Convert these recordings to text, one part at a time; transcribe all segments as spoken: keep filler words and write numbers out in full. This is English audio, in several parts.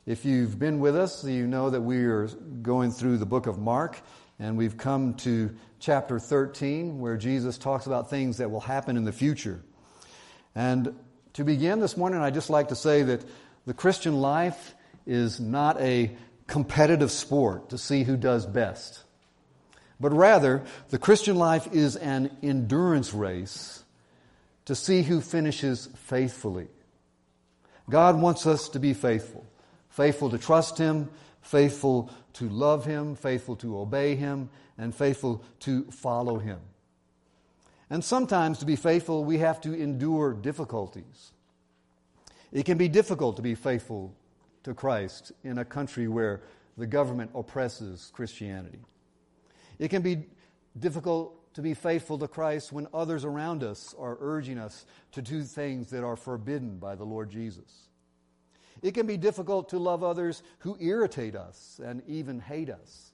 If you've been with us, you know that we are going through the book of Mark, and we've come to chapter thirteen, where Jesus talks about things that will happen in the future. And to begin this morning, I'd just like to say that the Christian life is not a competitive sport to see who does best, but rather the Christian life is an endurance race to see who finishes faithfully. God wants us to be faithful. Faithful to trust Him, faithful to love Him, faithful to obey Him, and faithful to follow Him. And sometimes to be faithful, we have to endure difficulties. It can be difficult to be faithful to Christ in a country where the government oppresses Christianity. It can be difficult to be faithful to Christ when others around us are urging us to do things that are forbidden by the Lord Jesus. It can be difficult to love others who irritate us and even hate us.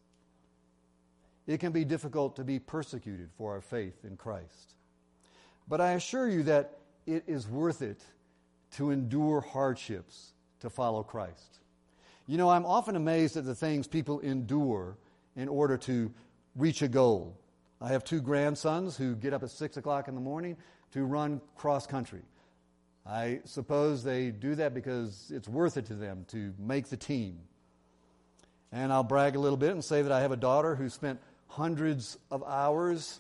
It can be difficult to be persecuted for our faith in Christ. But I assure you that it is worth it to endure hardships to follow Christ. You know, I'm often amazed at the things people endure in order to reach a goal. I have two grandsons who get up at six o'clock in the morning to run cross country. I suppose they do that because it's worth it to them to make the team. And I'll brag a little bit and say that I have a daughter who spent hundreds of hours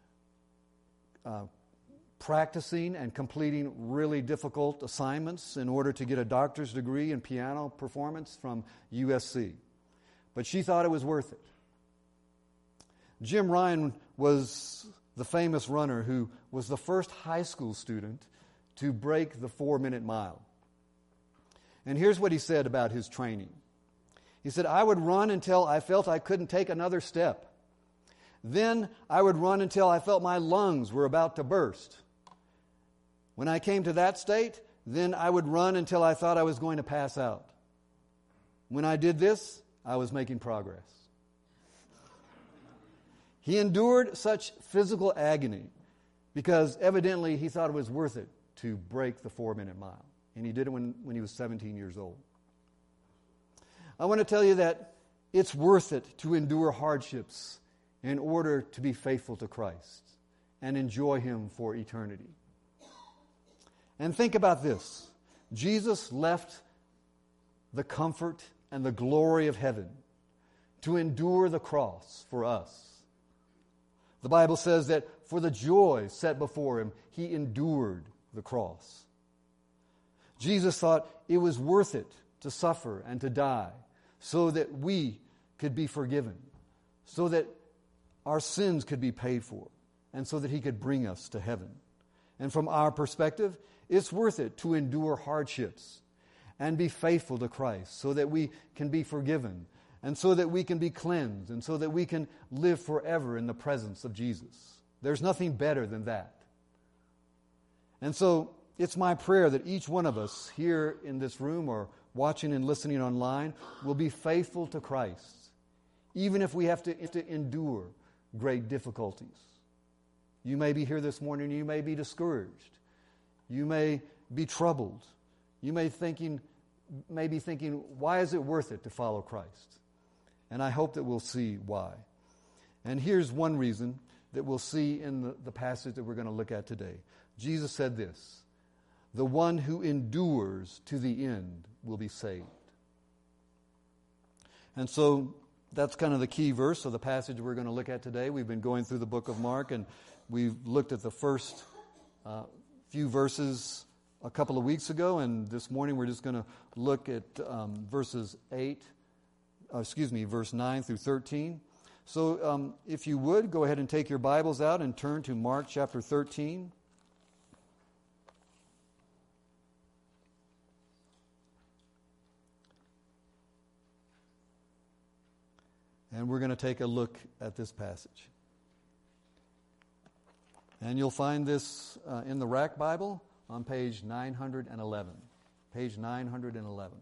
uh, practicing and completing really difficult assignments in order to get a doctor's degree in piano performance from U S C. But she thought it was worth it. Jim Ryan was the famous runner who was the first high school student to break the four-minute mile. And here's what he said about his training. He said, "I would run until I felt I couldn't take another step. Then I would run until I felt my lungs were about to burst. When I came to that state, then I would run until I thought I was going to pass out. When I did this, I was making progress." He endured such physical agony because evidently he thought it was worth it to break the four-minute mile. And he did it when, when he was seventeen years old. I want to tell you that it's worth it to endure hardships in order to be faithful to Christ and enjoy Him for eternity. And think about this. Jesus left the comfort and the glory of heaven to endure the cross for us. The Bible says that for the joy set before Him, He endured the cross. Jesus thought it was worth it to suffer and to die so that we could be forgiven, so that our sins could be paid for, and so that He could bring us to heaven. And from our perspective, it's worth it to endure hardships and be faithful to Christ so that we can be forgiven and so that we can be cleansed and so that we can live forever in the presence of Jesus. There's nothing better than that. And so it's my prayer that each one of us here in this room or watching and listening online will be faithful to Christ, even if we have to, have to endure great difficulties. You may be here this morning, you may be discouraged. You may be troubled. You may thinking, may be thinking, why is it worth it to follow Christ? And I hope that we'll see why. And here's one reason that we'll see in the, the passage that we're going to look at today. Jesus said this, "The one who endures to the end will be saved." And so that's kind of the key verse of the passage we're going to look at today. We've been going through the book of Mark, and we've looked at the first uh, few verses a couple of weeks ago, and this morning we're just going to look at um, verses eight, uh, excuse me, verse nine through thirteen. So um, if you would, go ahead and take your Bibles out and turn to Mark chapter thirteen. And we're going to take a look at this passage. And you'll find this uh, in the Rack Bible on page nine hundred eleven. Page nine hundred eleven.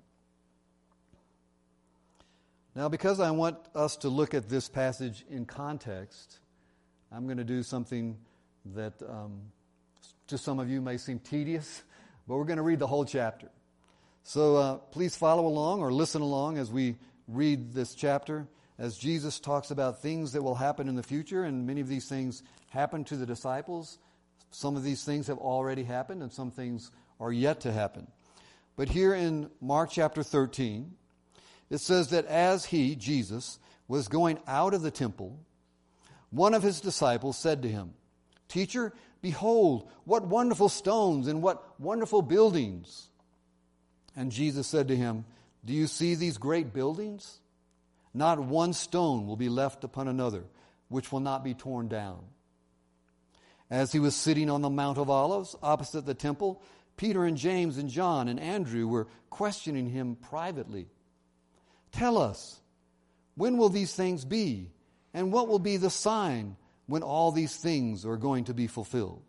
Now, because I want us to look at this passage in context, I'm going to do something that um, to some of you may seem tedious, but we're going to read the whole chapter. So uh, please follow along or listen along as we read this chapter, as Jesus talks about things that will happen in the future, and many of these things happen to the disciples. Some of these things have already happened, and some things are yet to happen. But here in Mark chapter thirteen, it says that as he, Jesus, was going out of the temple, one of his disciples said to him, "Teacher, behold, what wonderful stones and what wonderful buildings." And Jesus said to him, "Do you see these great buildings? Not one stone will be left upon another, which will not be torn down." As he was sitting on the Mount of Olives, opposite the temple, Peter and James and John and Andrew were questioning him privately. "Tell us, when will these things be? And what will be the sign when all these things are going to be fulfilled?"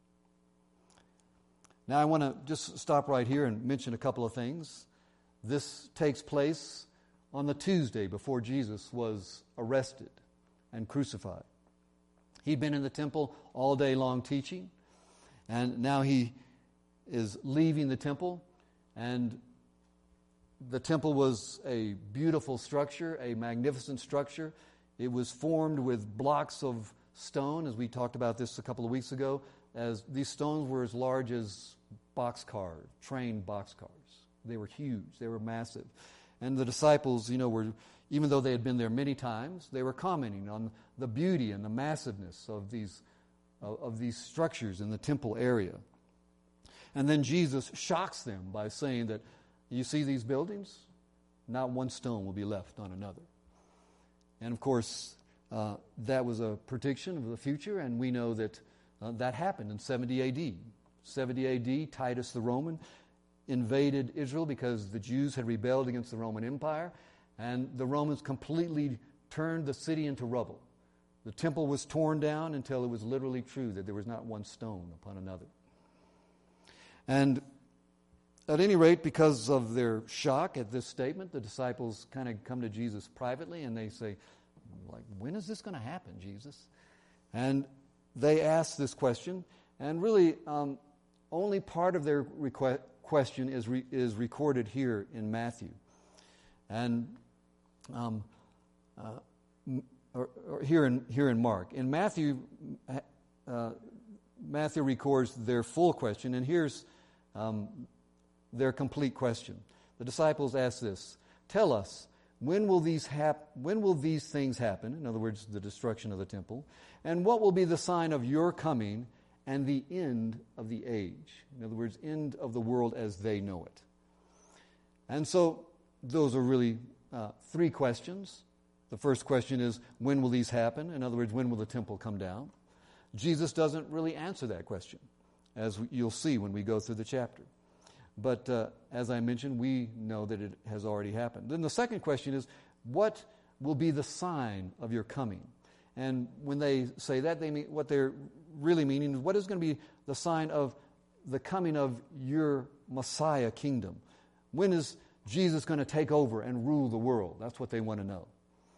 Now I want to just stop right here and mention a couple of things. This takes place on the Tuesday before Jesus was arrested and crucified. He'd been in the temple all day long teaching, and now he is leaving the temple, and the temple was a beautiful structure, a magnificent structure. It was formed with blocks of stone, as we talked about this a couple of weeks ago, as these stones were as large as boxcars, train boxcars. They were huge, they were massive. And the disciples, you know, were, even though they had been there many times, they were commenting on the beauty and the massiveness of these of, of these structures in the temple area. And then Jesus shocks them by saying that, "You see these buildings? Not one stone will be left on another." And of course, uh, that was a prediction of the future, and we know that uh, that happened in seventy A D. seventy A D, Titus the Roman invaded Israel because the Jews had rebelled against the Roman Empire, and the Romans completely turned the city into rubble. The temple was torn down until it was literally true that there was not one stone upon another. And at any rate, because of their shock at this statement, the disciples kind of come to Jesus privately and they say, like, "When is this going to happen, Jesus?" And they ask this question, and really um, only part of their request, question is re, is recorded here in Matthew. And um, uh, or, or here in here in Mark. In Matthew, uh, Matthew records their full question, and here's um, their complete question. The disciples ask this: "Tell us, when will these hap- when will these things happen?" In other words, the destruction of the temple. "And what will be the sign of your coming and the end of the age?" In other words, end of the world as they know it. And so those are really uh, three questions. The first question is, when will these happen? In other words, when will the temple come down? Jesus doesn't really answer that question, as you'll see when we go through the chapter. But uh, as I mentioned, we know that it has already happened. Then the second question is, what will be the sign of your coming? And when they say that, they mean what they're really meaning is, what is going to be the sign of the coming of your Messiah kingdom? When is Jesus going to take over and rule the world? That's what they want to know.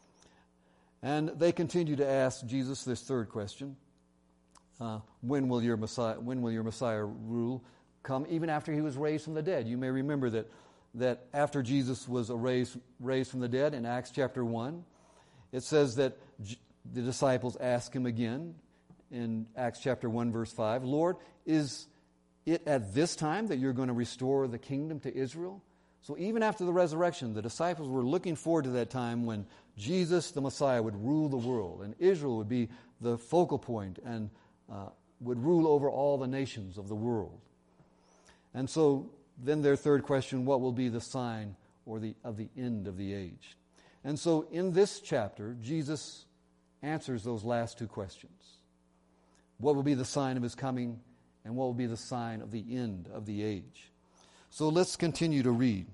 And they continue to ask Jesus this third question: uh, when will your Messiah? When will your Messiah rule? Come, even after he was raised from the dead. You may remember that that after Jesus was raised raised from the dead in Acts chapter one, it says that J- the disciples ask him again in Acts chapter one, verse five, "Lord, is it at this time that you're going to restore the kingdom to Israel?" So even after the resurrection, the disciples were looking forward to that time when Jesus, the Messiah, would rule the world, and Israel would be the focal point and uh, would rule over all the nations of the world. And so then their third question, what will be the sign or the of the end of the age? And so in this chapter, Jesus answers those last two questions. What will be the sign of his coming, and what will be the sign of the end of the age? So let's continue to read.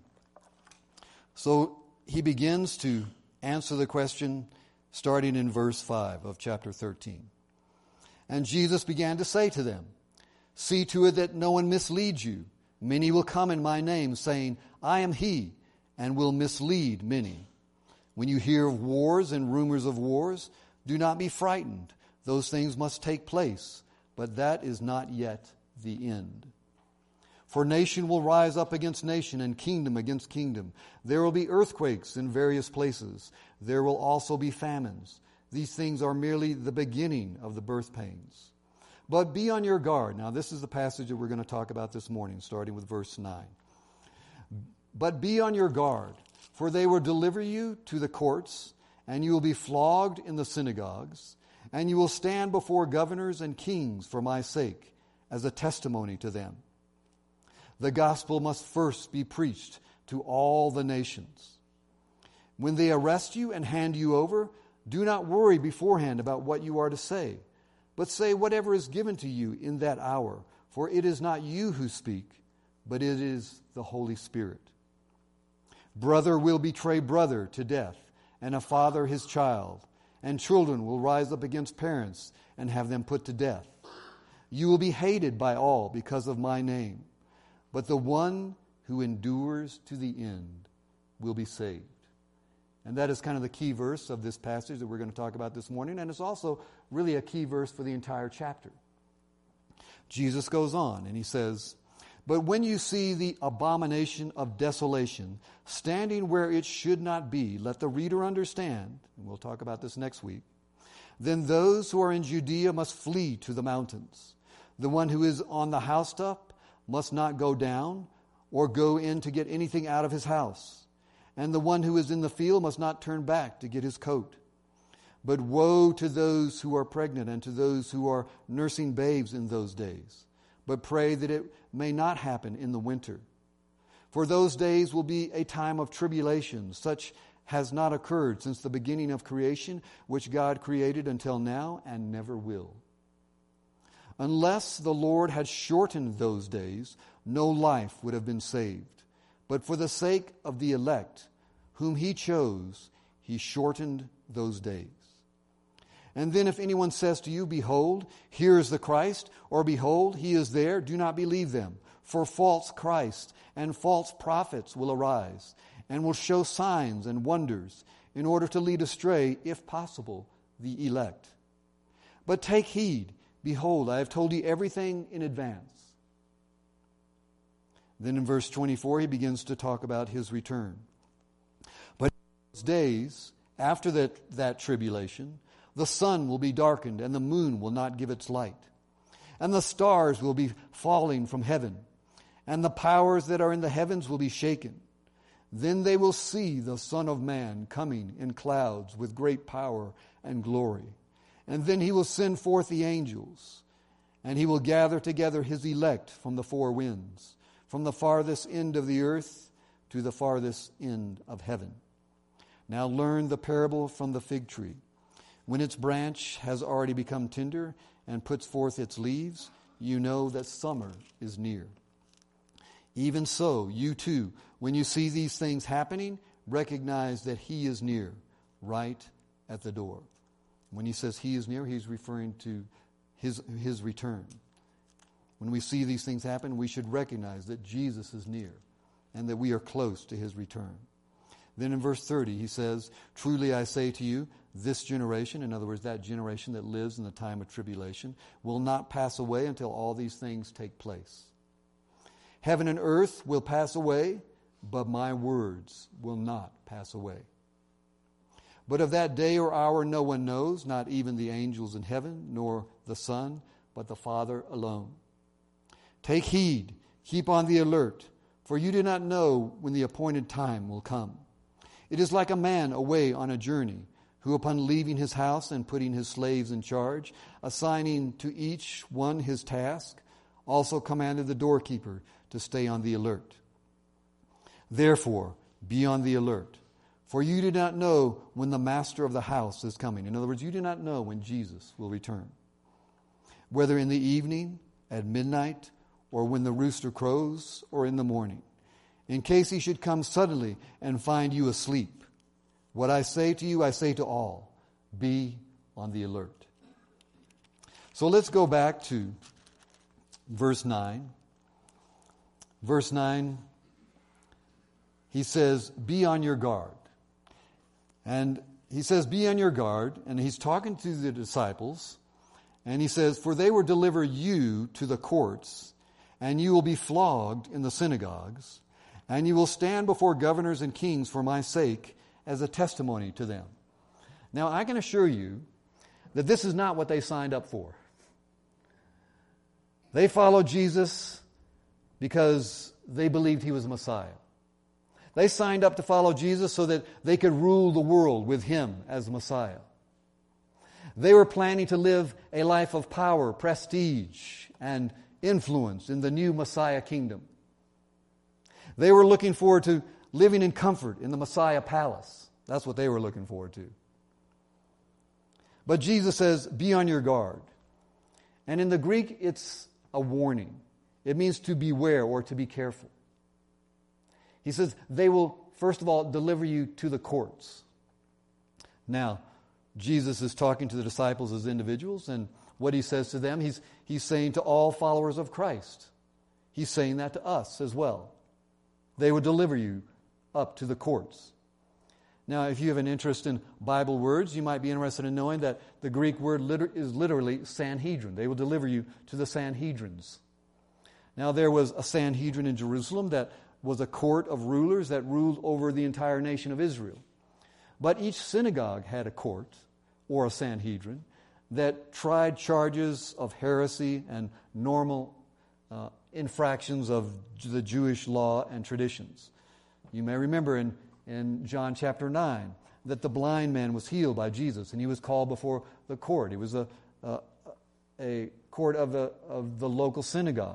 So he begins to answer the question starting in verse five of chapter thirteen. "And Jesus began to say to them, 'See to it that no one misleads you. Many will come in my name, saying, I am he, and will mislead many. When you hear of wars and rumors of wars, do not be frightened. Those things must take place, but that is not yet the end. For nation will rise up against nation, and kingdom against kingdom. There will be earthquakes in various places. There will also be famines. These things are merely the beginning of the birth pains. But be on your guard. Now, this is the passage that we're going to talk about this morning, starting with verse nine. But be on your guard, for they will deliver you to the courts, and you will be flogged in the synagogues, and you will stand before governors and kings for my sake, as a testimony to them. The gospel must first be preached to all the nations. When they arrest you and hand you over, do not worry beforehand about what you are to say, but say whatever is given to you in that hour, for it is not you who speak, but it is the Holy Spirit. Brother will betray brother to death, and a father his child, and children will rise up against parents and have them put to death. You will be hated by all because of my name, but the one who endures to the end will be saved. And that is kind of the key verse of this passage that we're going to talk about this morning, and it's also really a key verse for the entire chapter. Jesus goes on and he says, but when you see the abomination of desolation standing where it should not be, let the reader understand, and we'll talk about this next week, then those who are in Judea must flee to the mountains. The one who is on the housetop must not go down or go in to get anything out of his house. And the one who is in the field must not turn back to get his coat. But woe to those who are pregnant and to those who are nursing babes in those days. But pray that it may not happen in the winter. For those days will be a time of tribulation, such has not occurred since the beginning of creation, which God created until now and never will. Unless the Lord had shortened those days, no life would have been saved. But for the sake of the elect, whom he chose, he shortened those days. And then if anyone says to you, behold, here is the Christ, or behold, he is there, do not believe them. For false Christs and false prophets will arise, and will show signs and wonders, in order to lead astray, if possible, the elect. But take heed, behold, I have told you everything in advance. Then in verse twenty-four, he begins to talk about his return. But in those days, after that, that tribulation, the sun will be darkened, and the moon will not give its light. And the stars will be falling from heaven, and the powers that are in the heavens will be shaken. Then they will see the Son of Man coming in clouds with great power and glory. And then he will send forth the angels, and he will gather together his elect from the four winds, from the farthest end of the earth to the farthest end of heaven. Now learn the parable from the fig tree. When its branch has already become tender and puts forth its leaves, you know that summer is near. Even so, you too, when you see these things happening, recognize that he is near, right at the door. When he says he is near, he's referring to his, his return. When we see these things happen, we should recognize that Jesus is near and that we are close to his return. Then in verse thirty, he says, truly I say to you, this generation, in other words, that generation that lives in the time of tribulation, will not pass away until all these things take place. Heaven and earth will pass away, but my words will not pass away. But of that day or hour no one knows, not even the angels in heaven, nor the Son, but the Father alone. Take heed, keep on the alert, for you do not know when the appointed time will come. It is like a man away on a journey, who upon leaving his house and putting his slaves in charge, assigning to each one his task, also commanded the doorkeeper to stay on the alert. Therefore, be on the alert, for you do not know when the master of the house is coming. In other words, you do not know when Jesus will return. Whether in the evening, at midnight, or when the rooster crows, or in the morning, in case he should come suddenly and find you asleep. What I say to you, I say to all, be on the alert. So let's go back to verse nine. Verse nine, he says, be on your guard. And he says, be on your guard, and he's talking to the disciples, and he says, for they will deliver you to the courts, and you will be flogged in the synagogues, and you will stand before governors and kings for my sake as a testimony to them. Now, I can assure you that this is not what they signed up for. They followed Jesus because they believed he was Messiah. They signed up to follow Jesus so that they could rule the world with him as Messiah. They were planning to live a life of power, prestige, and influence in the new Messiah kingdom. They were looking forward to living in comfort in the Messiah palace. That's what they were looking forward to. But Jesus says, be on your guard. And in the Greek, it's a warning. It means to beware or to be careful. He says, they will, first of all, deliver you to the courts. Now, Jesus is talking to the disciples as individuals, and what he says to them, he's, he's saying to all followers of Christ. He's saying that to us as well. They would deliver you up to the courts. Now, if you have an interest in Bible words, you might be interested in knowing that the Greek word liter- is literally Sanhedrin. They will deliver you to the Sanhedrins. Now, there was a Sanhedrin in Jerusalem that was a court of rulers that ruled over the entire nation of Israel. But each synagogue had a court, or a Sanhedrin, that tried charges of heresy and normal uh, infractions of the Jewish law and traditions. You may remember in, in John chapter nine that the blind man was healed by Jesus, and he was called before the court. It was a, a, a court of the, of the local synagogue.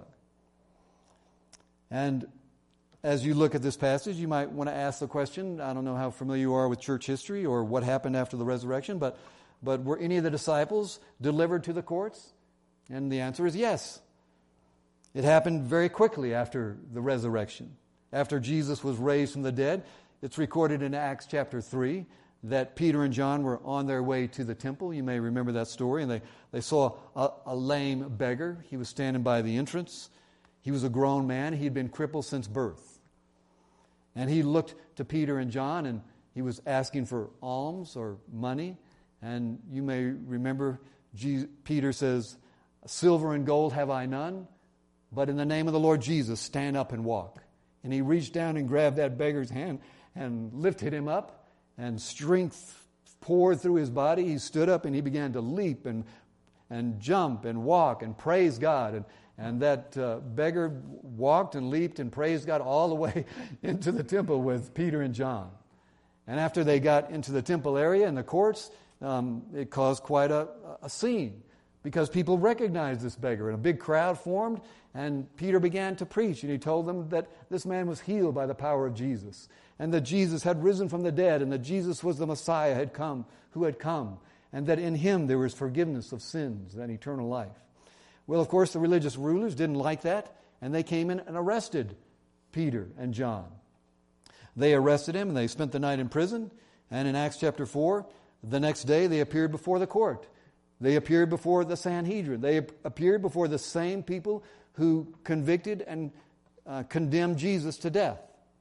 And as you look at this passage, you might want to ask the question, I don't know how familiar you are with church history or what happened after the resurrection, but, but were any of the disciples delivered to the courts? And the answer is yes. It happened very quickly after the resurrection. After Jesus was raised from the dead, it's recorded in Acts chapter three that Peter and John were on their way to the temple. You may remember that story. And they, they saw a, a lame beggar. He was standing by the entrance. He was a grown man. He had been crippled since birth. And he looked to Peter and John, and he was asking for alms or money. And you may remember Jesus, Peter says, silver and gold have I none, but in the name of the Lord Jesus, stand up and walk. And he reached down and grabbed that beggar's hand and lifted him up, and strength poured through his body. He stood up and he began to leap and, and jump and walk and praise God. And And that uh, beggar walked and leaped and praised God all the way into the temple with Peter and John. And after they got into the temple area and the courts, um, it caused quite a, a scene because people recognized this beggar. And a big crowd formed, and Peter began to preach. And he told them that this man was healed by the power of Jesus, and that Jesus had risen from the dead, and that Jesus was the Messiah had come, who had come, and that in him there was forgiveness of sins and eternal life. Well, of course, the religious rulers didn't like that, and they came in and arrested Peter and John. They arrested him, and they spent the night in prison. And in Acts chapter four, the next day they appeared before the court. They appeared before the Sanhedrin. They appeared before the same people who convicted and uh, condemned Jesus to death.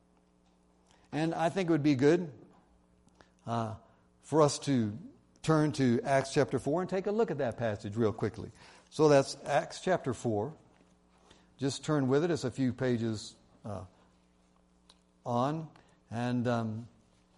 And I think it would be good uh, for us to turn to Acts chapter four and take a look at that passage real quickly. So that's Acts chapter four. Just turn with it. It's a few pages uh, on. And um,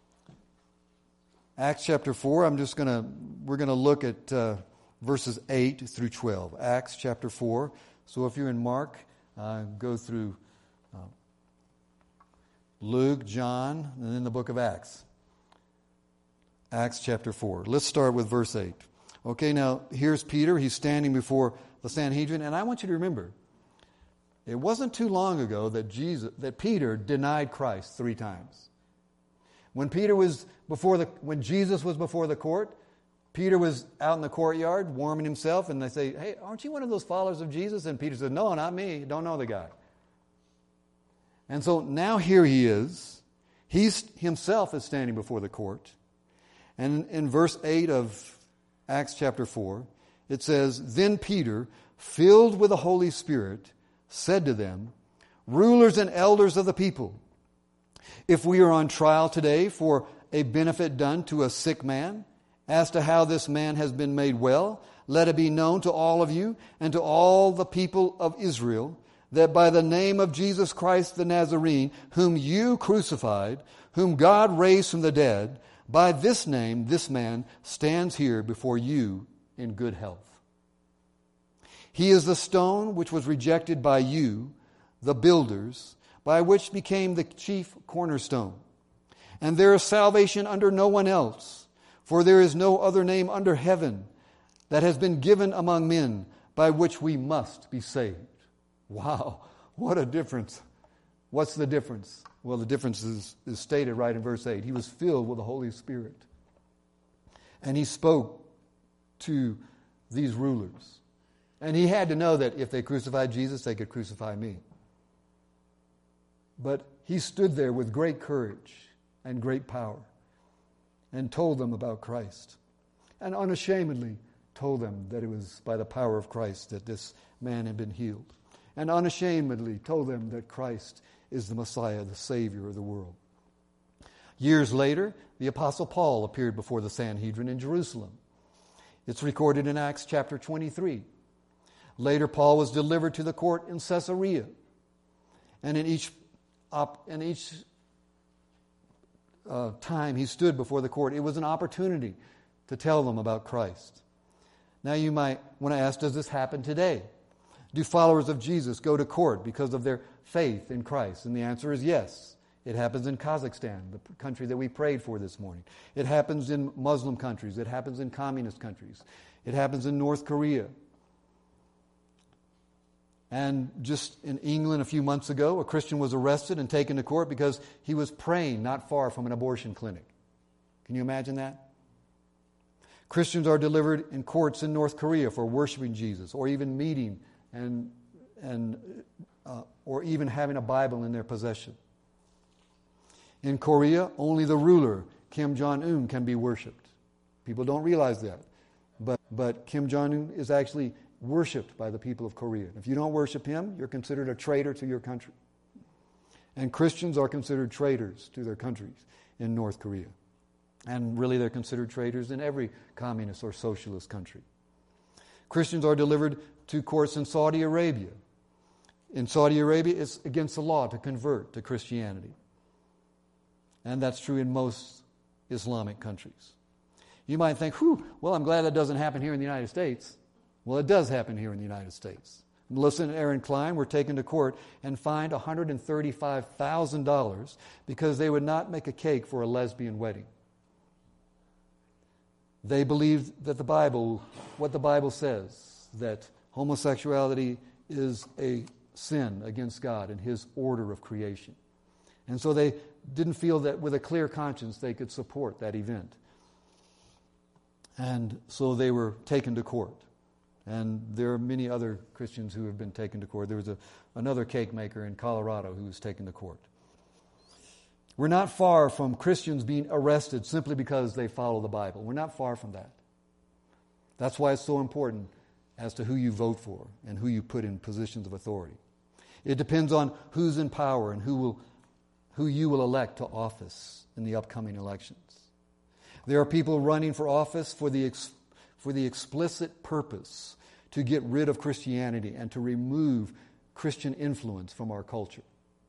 Acts chapter four, I'm just going to, we're going to look at uh, verses eight through twelve. Acts chapter four. So if you're in Mark, uh, go through uh, Luke, John, and then the book of Acts. Acts chapter four. Let's start with verse eight. Okay, now here's Peter. He's standing before the Sanhedrin, and I want you to remember, it wasn't too long ago that Jesus, that Peter denied Christ three times. When Peter was before the, when Jesus was before the court, Peter was out in the courtyard warming himself, and they say, "Hey, aren't you one of those followers of Jesus?" And Peter said, "No, not me. Don't know the guy." And so now here he is. He himself is standing before the court, and in verse eight of Acts chapter four, it says, "Then Peter, filled with the Holy Spirit, said to them, 'Rulers and elders of the people, if we are on trial today for a benefit done to a sick man, as to how this man has been made well, let it be known to all of you and to all the people of Israel that by the name of Jesus Christ the Nazarene, whom you crucified, whom God raised from the dead, by this name this man stands here before you in good health. He is the stone which was rejected by you, the builders, by which became the chief cornerstone. And there is salvation under no one else, for there is no other name under heaven that has been given among men by which we must be saved. Wow, what a difference. What's the difference? Well, the difference is, is stated right in verse eight. He was filled with the Holy Spirit. And he spoke to these rulers. And he had to know that if they crucified Jesus, they could crucify me. But he stood there with great courage and great power and told them about Christ. And unashamedly told them that it was by the power of Christ that this man had been healed. And unashamedly told them that Christ is the Messiah, the Savior of the world. Years later, the Apostle Paul appeared before the Sanhedrin in Jerusalem. It's recorded in Acts chapter twenty-three. Later, Paul was delivered to the court in Caesarea. And in each, op, in each uh, time he stood before the court, it was an opportunity to tell them about Christ. Now you might want to ask, does this happen today? Do followers of Jesus go to court because of their faith in Christ? And the answer is yes. It happens in Kazakhstan, the country that we prayed for this morning. It happens in Muslim countries. It happens in communist countries. It happens in North Korea. And just in England a few months ago, a Christian was arrested and taken to court because he was praying not far from an abortion clinic. Can you imagine that? Christians are delivered in courts in North Korea for worshiping Jesus, or even meeting and and uh, or even having a Bible in their possession. In Korea, only the ruler, Kim Jong-un, can be worshipped. People don't realize that. But but Kim Jong-un is actually worshipped by the people of Korea. If you don't worship him, you're considered a traitor to your country. And Christians are considered traitors to their countries in North Korea. And really they're considered traitors in every communist or socialist country. Christians are delivered to courts in Saudi Arabia. In Saudi Arabia, it's against the law to convert to Christianity. And that's true in most Islamic countries. You might think, whew, well, I'm glad that doesn't happen here in the United States. Well, it does happen here in the United States. Melissa and Aaron Klein were taken to court and fined one hundred thirty-five thousand dollars because they would not make a cake for a lesbian wedding. They believed that the Bible, what the Bible says, that homosexuality is a sin against God and His order of creation. And so they didn't feel that with a clear conscience they could support that event. And so they were taken to court. And there are many other Christians who have been taken to court. There was a, another cake maker in Colorado who was taken to court. We're not far from Christians being arrested simply because they follow the Bible. We're not far from that. That's why it's so important as to who you vote for and who you put in positions of authority. It depends on who's in power and who will, who you will elect to office in the upcoming elections. There are people running for office for the ex, for the explicit purpose to get rid of Christianity and to remove Christian influence from our culture.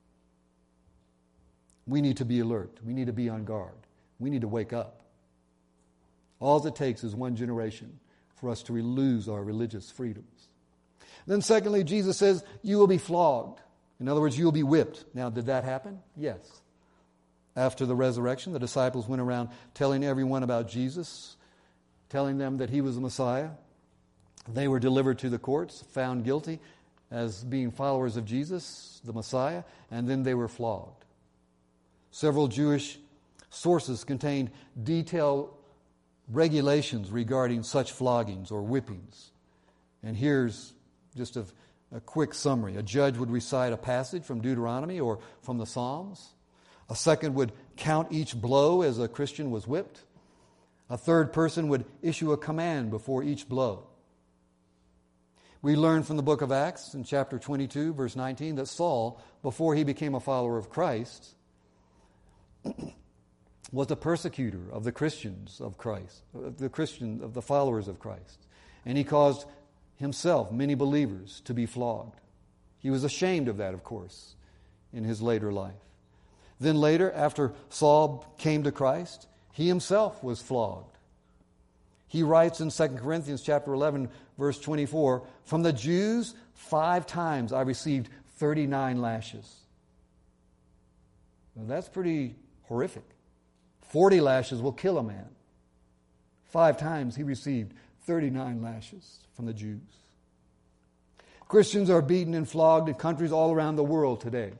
We need to be alert. We need to be on guard. We need to wake up. All it takes is one generation for us to lose our religious freedoms. Then secondly, Jesus says, you will be flogged. In other words, you will be whipped. Now, did that happen? Yes. After the resurrection, the disciples went around telling everyone about Jesus, telling them that He was the Messiah. They were delivered to the courts, found guilty as being followers of Jesus, the Messiah, and then they were flogged. Several Jewish sources contained detailed regulations regarding such floggings or whippings. And here's just a, a quick summary. A judge would recite a passage from Deuteronomy or from the Psalms. A second would count each blow as a Christian was whipped. A third person would issue a command before each blow. We learn from the book of Acts in chapter twenty-two, verse nineteen, that Saul, before he became a follower of Christ, was a persecutor of the Christians of Christ, of the Christian of the followers of Christ. And he caused himself, many believers, to be flogged. He was ashamed of that, of course, in his later life. Then later, after Saul came to Christ, he himself was flogged. He writes in Second Corinthians chapter eleven, verse twenty-four, "From the Jews, five times I received thirty-nine lashes." Now that's pretty horrific. Forty lashes will kill a man. Five times he received thirty-nine lashes from the Jews. Christians are beaten and flogged in countries all around the world today.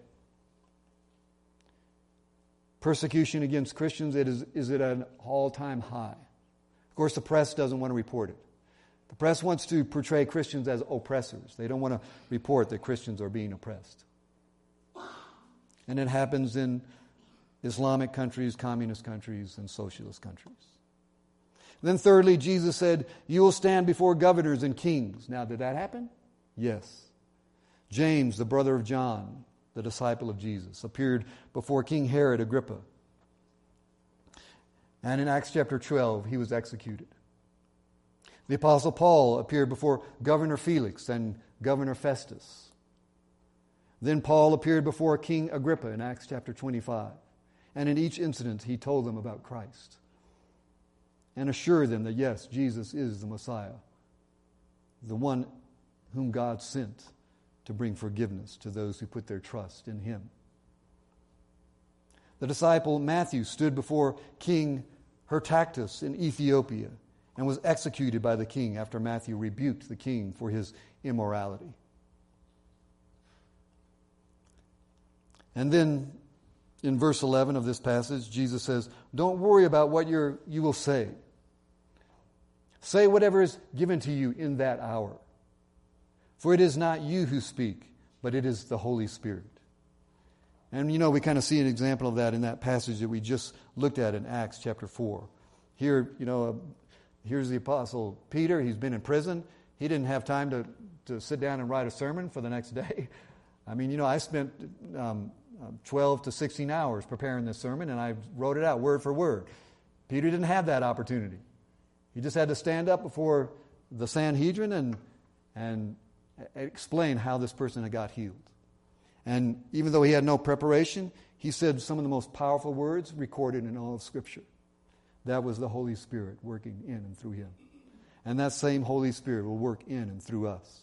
Persecution against Christians it is, is at an all-time high. Of course, the press doesn't want to report it. The press wants to portray Christians as oppressors. They don't want to report that Christians are being oppressed. And it happens in Islamic countries, communist countries, and socialist countries. Then thirdly, Jesus said, "You will stand before governors and kings." Now, did that happen? Yes. James, the brother of John, the disciple of Jesus, appeared before King Herod Agrippa. And in Acts chapter twelve, he was executed. The Apostle Paul appeared before Governor Felix and Governor Festus. Then Paul appeared before King Agrippa in Acts chapter twenty-five. And in each incident, he told them about Christ and assured them that, yes, Jesus is the Messiah, the one whom God sent to bring forgiveness to those who put their trust in him. The disciple Matthew stood before King Hertactus in Ethiopia and was executed by the king after Matthew rebuked the king for his immorality. And then in verse eleven of this passage, Jesus says, "Don't worry about what you're, you will say. Say whatever is given to you in that hour. For it is not you who speak, but it is the Holy Spirit." And you know, we kind of see an example of that in that passage that we just looked at in Acts chapter four. Here, you know, uh, here's the Apostle Peter. He's been in prison. He didn't have time to, to sit down and write a sermon for the next day. I mean, you know, I spent um, twelve to sixteen hours preparing this sermon, and I wrote it out word for word. Peter didn't have that opportunity. He just had to stand up before the Sanhedrin and and explain how this person had got healed. And even though he had no preparation, he said some of the most powerful words recorded in all of Scripture. That was the Holy Spirit working in and through him. And that same Holy Spirit will work in and through us.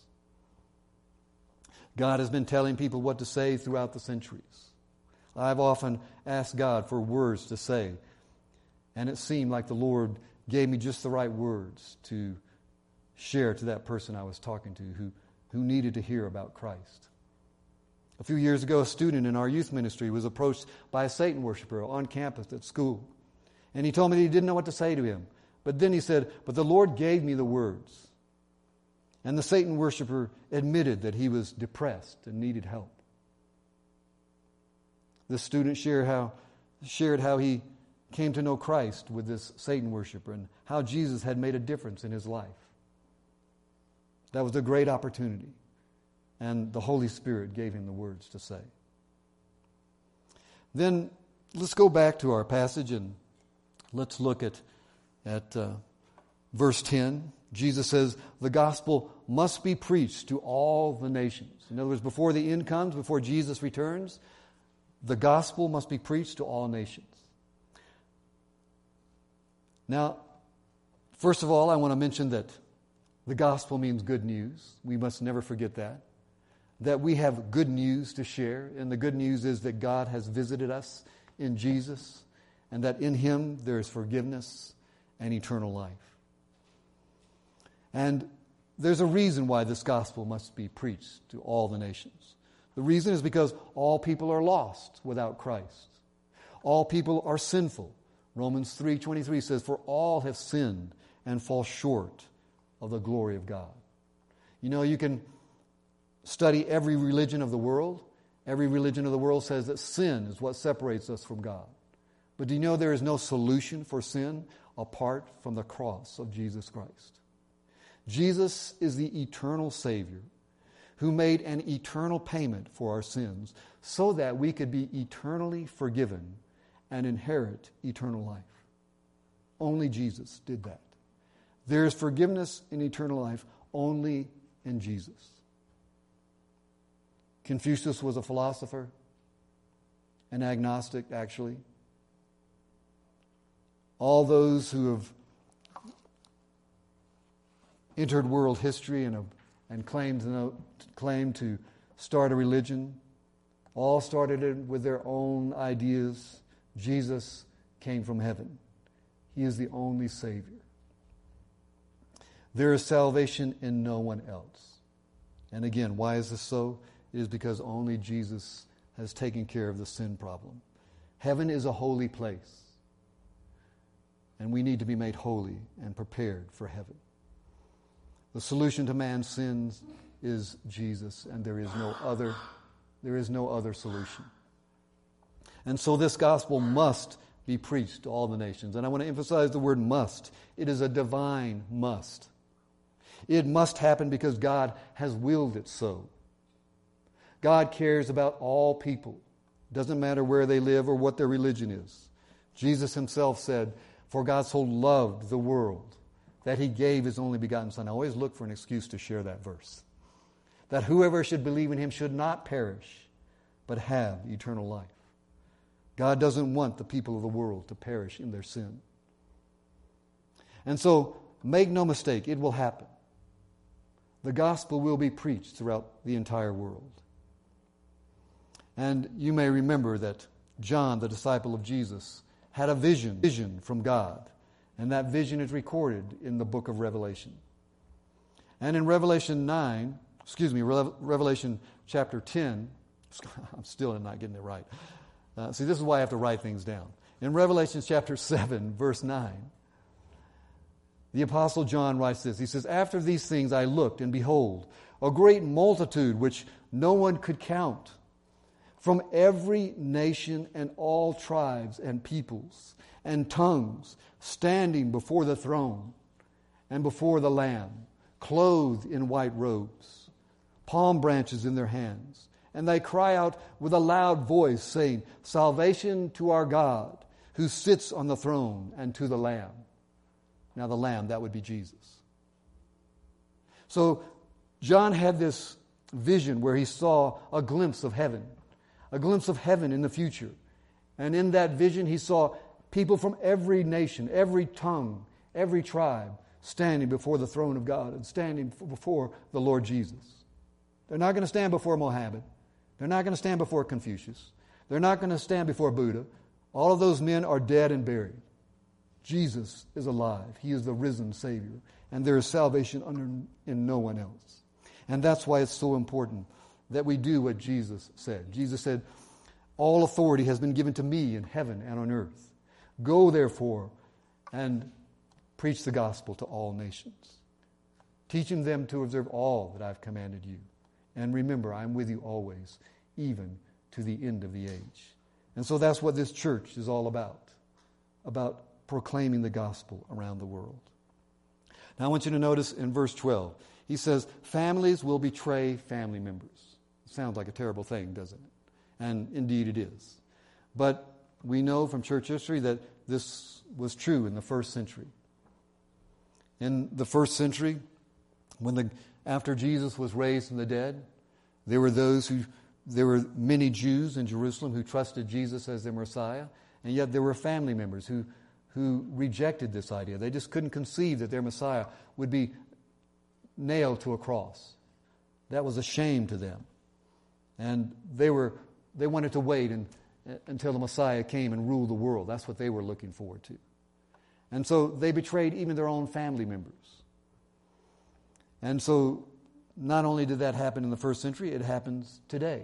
God has been telling people what to say throughout the centuries. I've often asked God for words to say, and it seemed like the Lord gave me just the right words to share to that person I was talking to who, who needed to hear about Christ. A few years ago, a student in our youth ministry was approached by a Satan worshiper on campus at school. And he told me that he didn't know what to say to him. But then he said, "But the Lord gave me the words." And the Satan worshiper admitted that he was depressed and needed help. The student shared how, shared how he came to know Christ with this Satan worshiper and how Jesus had made a difference in his life. That was a great opportunity. And the Holy Spirit gave him the words to say. Then let's go back to our passage and let's look at, at uh, verse ten. Jesus says, "The gospel must be preached to all the nations." In other words, before the end comes, before Jesus returns, the gospel must be preached to all nations. Now, first of all, I want to mention that the gospel means good news. We must never forget that. That we have good news to share. And the good news is that God has visited us in Jesus, and that in him there is forgiveness and eternal life. And there's a reason why this gospel must be preached to all the nations. The reason is because all people are lost without Christ. All people are sinful. Romans three twenty-three says, "For all have sinned and fall short of the glory of God." You know, you can study every religion of the world. Every religion of the world says that sin is what separates us from God. But do you know there is no solution for sin apart from the cross of Jesus Christ? Jesus is the eternal Savior who made an eternal payment for our sins so that we could be eternally forgiven and inherit eternal life. Only Jesus did that. There is forgiveness in eternal life only in Jesus. Confucius was a philosopher, an agnostic, actually. All those who have entered world history and, have, and claimed, to know, claimed to start a religion, all started it with their own ideas. Jesus came from heaven. He is the only Savior. There is salvation in no one else. And again, why is this so? It is because only Jesus has taken care of the sin problem. Heaven is a holy place. And we need to be made holy and prepared for heaven. The solution to man's sins is Jesus, and there is no other, there is no other solution. And so this gospel must be preached to all the nations. And I want to emphasize the word must. It is a divine must. It must happen because God has willed it so. God cares about all people. Doesn't matter where they live or what their religion is. Jesus himself said, "For God so loved the world that he gave his only begotten Son." I always look for an excuse to share that verse. That whoever should believe in him should not perish, but have eternal life. God doesn't want the people of the world to perish in their sin. And so, make no mistake, it will happen. The gospel will be preached throughout the entire world. And you may remember that John, the disciple of Jesus, had a vision, vision from God. And that vision is recorded in the book of Revelation. And in Revelation nine, excuse me, Revelation chapter ten, I'm still not getting it right. Uh, see, this is why I have to write things down. In Revelation chapter seven, verse nine, the Apostle John writes this. He says, "After these things I looked, and behold, a great multitude which no one could count, from every nation and all tribes and peoples and tongues, standing before the throne and before the Lamb, clothed in white robes, palm branches in their hands. And they cry out with a loud voice, saying, 'Salvation to our God, who sits on the throne, and to the Lamb.'" Now the Lamb, that would be Jesus. So John had this vision where he saw a glimpse of heaven. A glimpse of heaven in the future. And in that vision he saw people from every nation, every tongue, every tribe standing before the throne of God and standing before the Lord Jesus. They're not going to stand before Mohammed. They're not going to stand before Confucius. They're not going to stand before Buddha. All of those men are dead and buried. Jesus is alive. He is the risen Savior. And there is salvation under, in no one else. And that's why it's so important that we do what Jesus said. Jesus said, "All authority has been given to me in heaven and on earth. Go, therefore, and preach the gospel to all nations, teaching them to observe all that I've commanded you. And remember, I'm with you always, even to the end of the age." And so that's what this church is all about, about proclaiming the gospel around the world. Now I want you to notice in verse twelve, he says, "Families will betray family members." Sounds like a terrible thing, doesn't it? And indeed it is. But we know from church history that this was true in the first century. In the first century, when the after Jesus was raised from the dead, there were those who there were many Jews in Jerusalem who trusted Jesus as their Messiah, and yet there were family members who who rejected this idea. They just couldn't conceive that their Messiah would be nailed to a cross. That was a shame to them. And they were they wanted to wait and, until the Messiah came and ruled the world. That's what they were looking forward to. And so they betrayed even their own family members. And so not only did that happen in the first century, it happens today.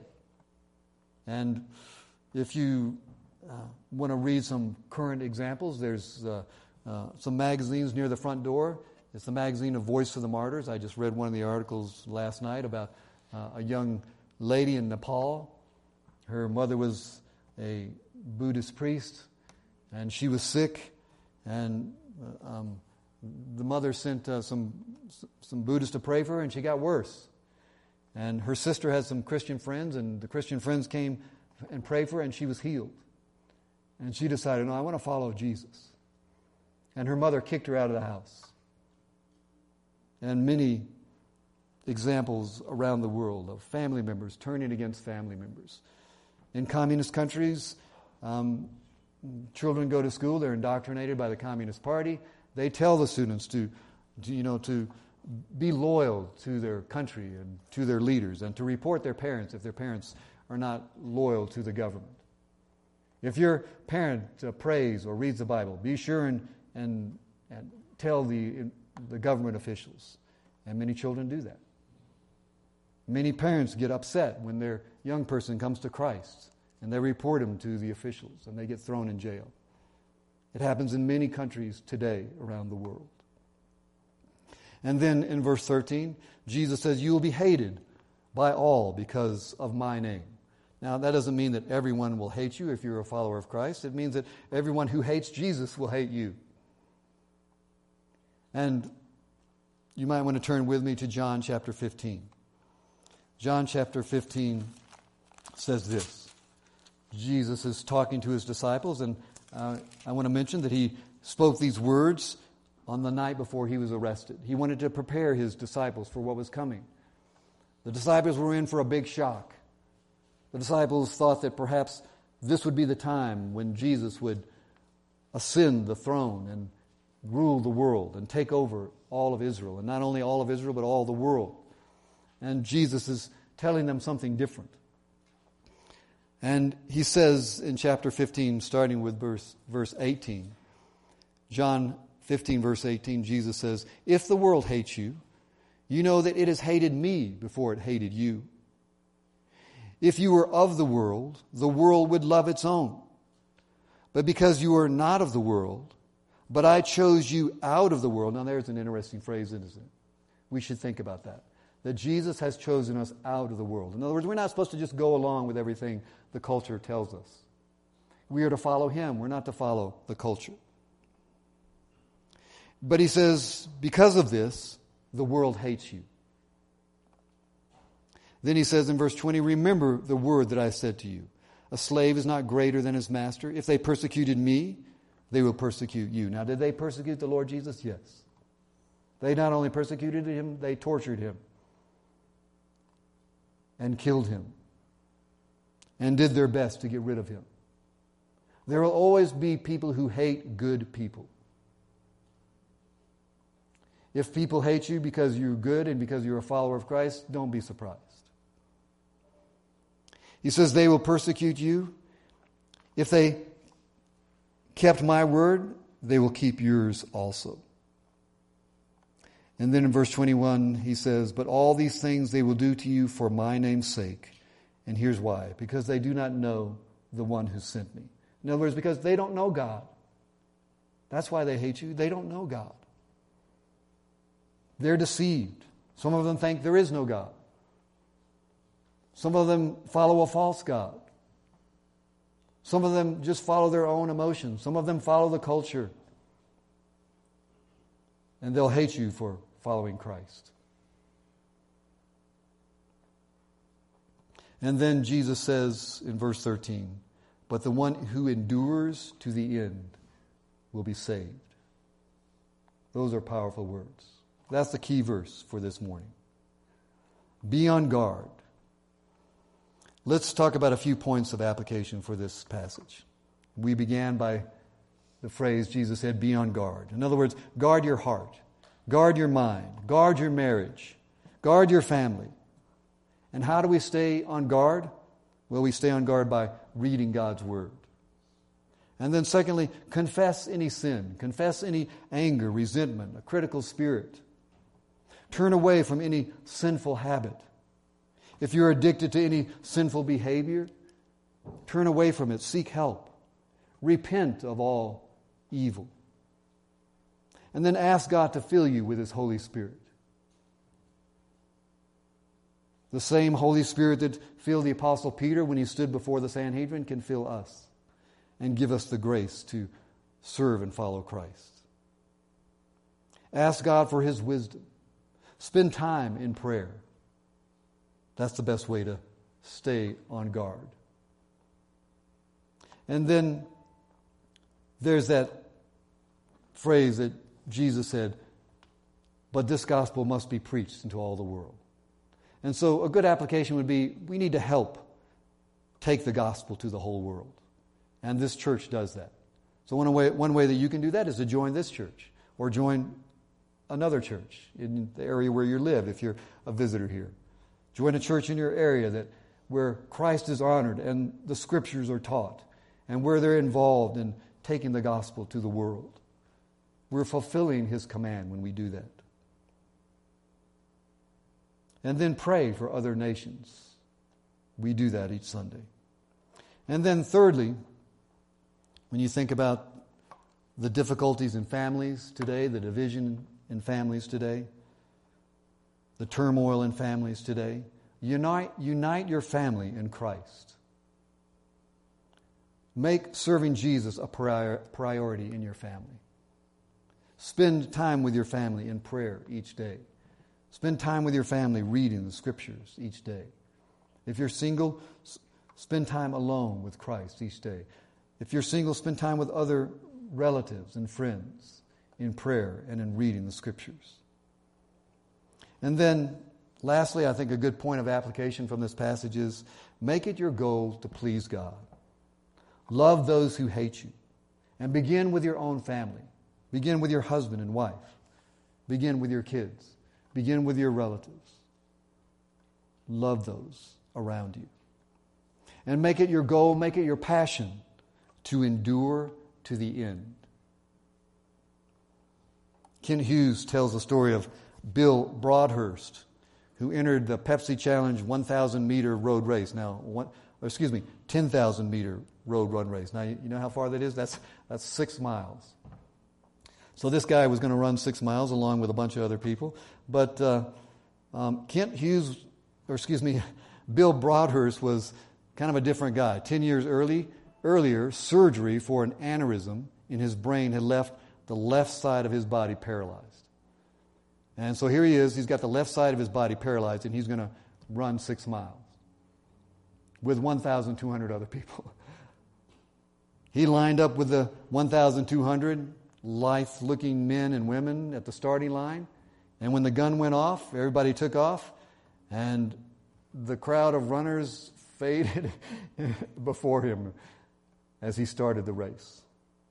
And if you uh, want to read some current examples, there's uh, uh, some magazines near the front door. It's the magazine of Voice of the Martyrs. I just read one of the articles last night about uh, a young lady in Nepal. Her mother was a Buddhist priest, and she was sick, and uh, um, the mother sent uh, some some Buddhists to pray for her, and she got worse. And her sister had some Christian friends, and the Christian friends came and prayed for her, and she was healed. And she decided, no, I want to follow Jesus. And her mother kicked her out of the house. And many examples around the world of family members turning against family members. In communist countries, um, children go to school, they're indoctrinated by the Communist Party. They tell the students to, to, you know, to be loyal to their country and to their leaders, and to report their parents if their parents are not loyal to the government. If your parent uh, prays or reads the Bible, be sure and, and, and tell the, the government officials. And many children do that. Many parents get upset when their young person comes to Christ, and they report him to the officials, and they get thrown in jail. It happens in many countries today around the world. And then in verse thirteen, Jesus says, you will be hated by all because of my name. Now, that doesn't mean that everyone will hate you if you're a follower of Christ. It means that everyone who hates Jesus will hate you. And you might want to turn with me to John chapter fifteen. John chapter fifteen says this. Jesus is talking to his disciples, and uh, I want to mention that he spoke these words on the night before he was arrested. He wanted to prepare his disciples for what was coming. The disciples were in for a big shock. The disciples thought that perhaps this would be the time when Jesus would ascend the throne and rule the world and take over all of Israel. And not only all of Israel, but all the world. And Jesus is telling them something different. And he says in chapter fifteen, starting with verse, verse eighteen, John fifteen, verse eighteen, Jesus says, if the world hates you, you know that it has hated me before it hated you. If you were of the world, the world would love its own. But because you are not of the world, but I chose you out of the world. Now there's an interesting phrase, isn't it? We should think about that. That Jesus has chosen us out of the world. In other words, we're not supposed to just go along with everything the culture tells us. We are to follow him. We're not to follow the culture. But he says, because of this, the world hates you. Then he says in verse twenty, remember the word that I said to you. A slave is not greater than his master. If they persecuted me, they will persecute you. Now, did they persecute the Lord Jesus? Yes. They not only persecuted him, they tortured him and killed him and did their best to get rid of him. There will always be people who hate good people. If people hate you because you're good and because you're a follower of Christ, don't be surprised. He says they will persecute you. If they kept my word, they will keep yours also. And then in verse twenty-one, he says, but all these things they will do to you for my name's sake. And here's why. Because they do not know the one who sent me. In other words, because they don't know God. That's why they hate you. They don't know God. They're deceived. Some of them think there is no God. Some of them follow a false God. Some of them just follow their own emotions. Some of them follow the culture. And they'll hate you for following Christ. And then Jesus says in verse thirteen, but the one who endures to the end will be saved. Those are powerful words. That's the key verse for this morning. Be on guard. Let's talk about a few points of application for this passage. We began by the phrase Jesus said, be on guard. In other words, guard your heart, guard your mind, guard your marriage, guard your family. And how do we stay on guard? Well, we stay on guard by reading God's Word. And then secondly, confess any sin, confess any anger, resentment, a critical spirit. Turn away from any sinful habit. If you're addicted to any sinful behavior, turn away from it. Seek help. Repent of all evil. And then ask God to fill you with His Holy Spirit. The same Holy Spirit that filled the Apostle Peter when he stood before the Sanhedrin can fill us and give us the grace to serve and follow Christ. Ask God for His wisdom. Spend time in prayer. That's the best way to stay on guard. And then there's that phrase that Jesus said, but this gospel must be preached into all the world. And so a good application would be, we need to help take the gospel to the whole world. And this church does that. So one way, one way that you can do that is to join this church or join another church in the area where you live if you're a visitor here. Join a church in your area that where Christ is honored and the Scriptures are taught and where they're involved in taking the gospel to the world. We're fulfilling His command when we do that. And then pray for other nations. We do that each Sunday. And then thirdly, when you think about the difficulties in families today, the division in families today, the turmoil in families today, unite, unite your family in Christ. Make serving Jesus a prior, priority in your family. Spend time with your family in prayer each day. Spend time with your family reading the Scriptures each day. If you're single, spend time alone with Christ each day. If you're single, spend time with other relatives and friends in prayer and in reading the Scriptures. And then, lastly, I think a good point of application from this passage is make it your goal to please God. Love those who hate you. And begin with your own family. Begin with your husband and wife. Begin with your kids. Begin with your relatives. Love those around you. And make it your goal, make it your passion to endure to the end. Kent Hughes tells the story of Bill Broadhurst, who entered the Pepsi Challenge one thousand meter road race. Now, one, excuse me, ten thousand meter road run race. Now, you know how far that is? That's, that's six miles. So this guy was going to run six miles along with a bunch of other people. But uh, um, Kent Hughes, or excuse me, Bill Broadhurst was kind of a different guy. Ten years early, earlier, surgery for an aneurysm in his brain had left the left side of his body paralyzed. And so here he is, he's got the left side of his body paralyzed, and he's going to run six miles with one thousand two hundred other people. He lined up with the one thousand two hundred lithe-looking men and women at the starting line. And when the gun went off, everybody took off, and the crowd of runners faded before him as he started the race.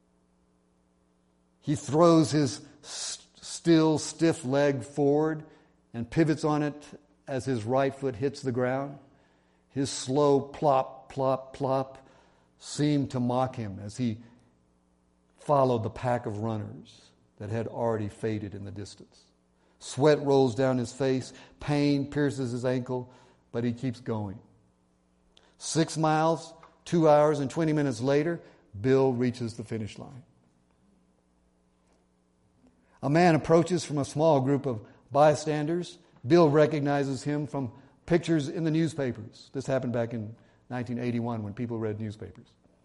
He throws his st- still, stiff leg forward and pivots on it as his right foot hits the ground. His slow plop, plop, plop seemed to mock him as he followed the pack of runners that had already faded in the distance. Sweat rolls down his face, pain pierces his ankle, but he keeps going. Six miles, two hours and twenty minutes later, Bill reaches the finish line. A man approaches from a small group of bystanders. Bill recognizes him from pictures in the newspapers. This happened back in nineteen eighty-one when people read newspapers.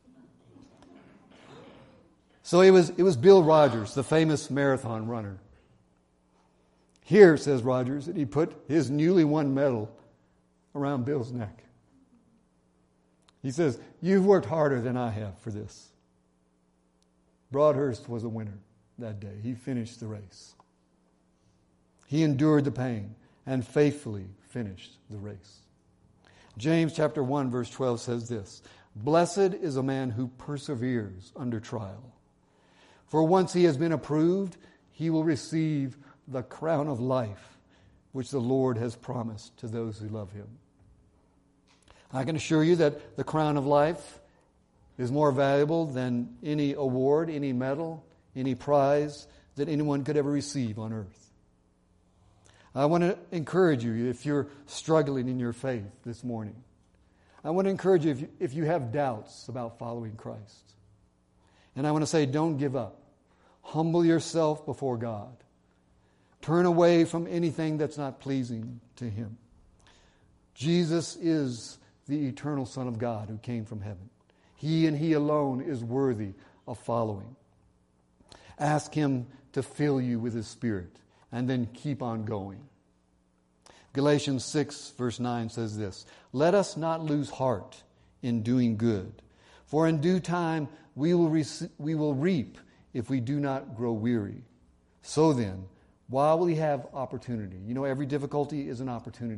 So it was, it was Bill Rogers, the famous marathon runner. Here, says Rogers, that he put his newly won medal around Bill's neck. He says, "You've worked harder than I have for this." Broadhurst was a winner that day. He finished the race. He endured the pain and faithfully finished the race. James chapter one verse twelve says this, "Blessed is a man who perseveres under trial. For once he has been approved, he will receive the crown of life, which the Lord has promised to those who love him." I can assure you that the crown of life is more valuable than any award, any medal, any prize that anyone could ever receive on earth. I want to encourage you, if you're struggling in your faith this morning, I want to encourage you if you, if you have doubts about following Christ. And I want to say, don't give up. Humble yourself before God. Turn away from anything that's not pleasing to Him. Jesus is the eternal Son of God who came from heaven. He and He alone is worthy of following. Ask Him to fill you with His Spirit and then keep on going. Galatians six verse nine says this, "Let us not lose heart in doing good, for in due time we will rec- we will reap if we do not grow weary. So then, while we have opportunity," you know, every difficulty is an opportunity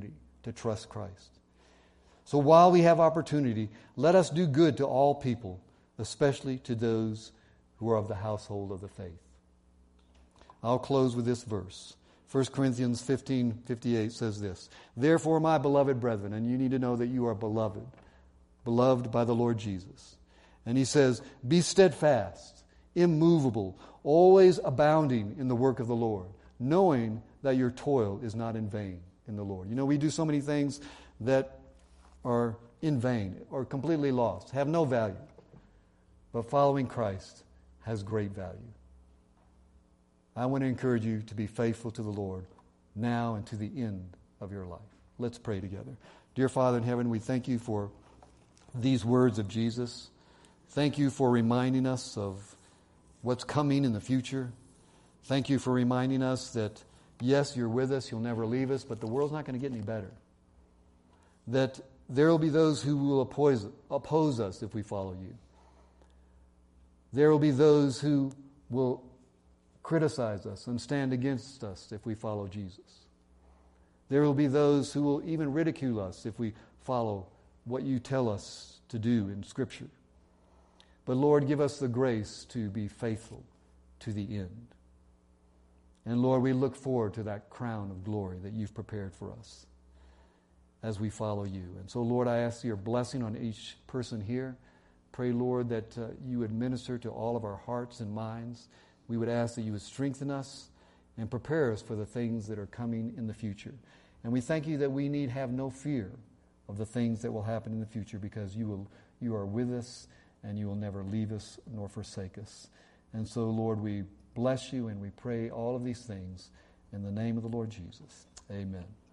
to trust Christ. So while we have opportunity, let us do good to all people, especially to those who are of the household of the faith. I'll close with this verse. First Corinthians fifteen fifty-eight says this, "Therefore, my beloved brethren," and you need to know that you are beloved, beloved by the Lord Jesus. And he says, "Be steadfast, immovable, always abounding in the work of the Lord, knowing that your toil is not in vain in the Lord." You know, we do so many things that are in vain or completely lost, have no value. But following Christ has great value. I want to encourage you to be faithful to the Lord now and to the end of your life. Let's pray together. Dear Father in heaven, we thank you for these words of Jesus. Thank you for reminding us of what's coming in the future. Thank you for reminding us that, yes, you're with us, you'll never leave us, but the world's not going to get any better. That there will be those who will oppose, oppose us if we follow you. There will be those who will criticize us and stand against us if we follow Jesus. There will be those who will even ridicule us if we follow what you tell us to do in Scripture. But Lord, give us the grace to be faithful to the end. And Lord, we look forward to that crown of glory that you've prepared for us as we follow you. And so, Lord, I ask your blessing on each person here. Pray, Lord, that uh, you would minister to all of our hearts and minds. We would ask that you would strengthen us and prepare us for the things that are coming in the future. And we thank you that we need have no fear of the things that will happen in the future, because you will, you are with us and you will never leave us nor forsake us. And so, Lord, we bless you and we pray all of these things in the name of the Lord Jesus. Amen.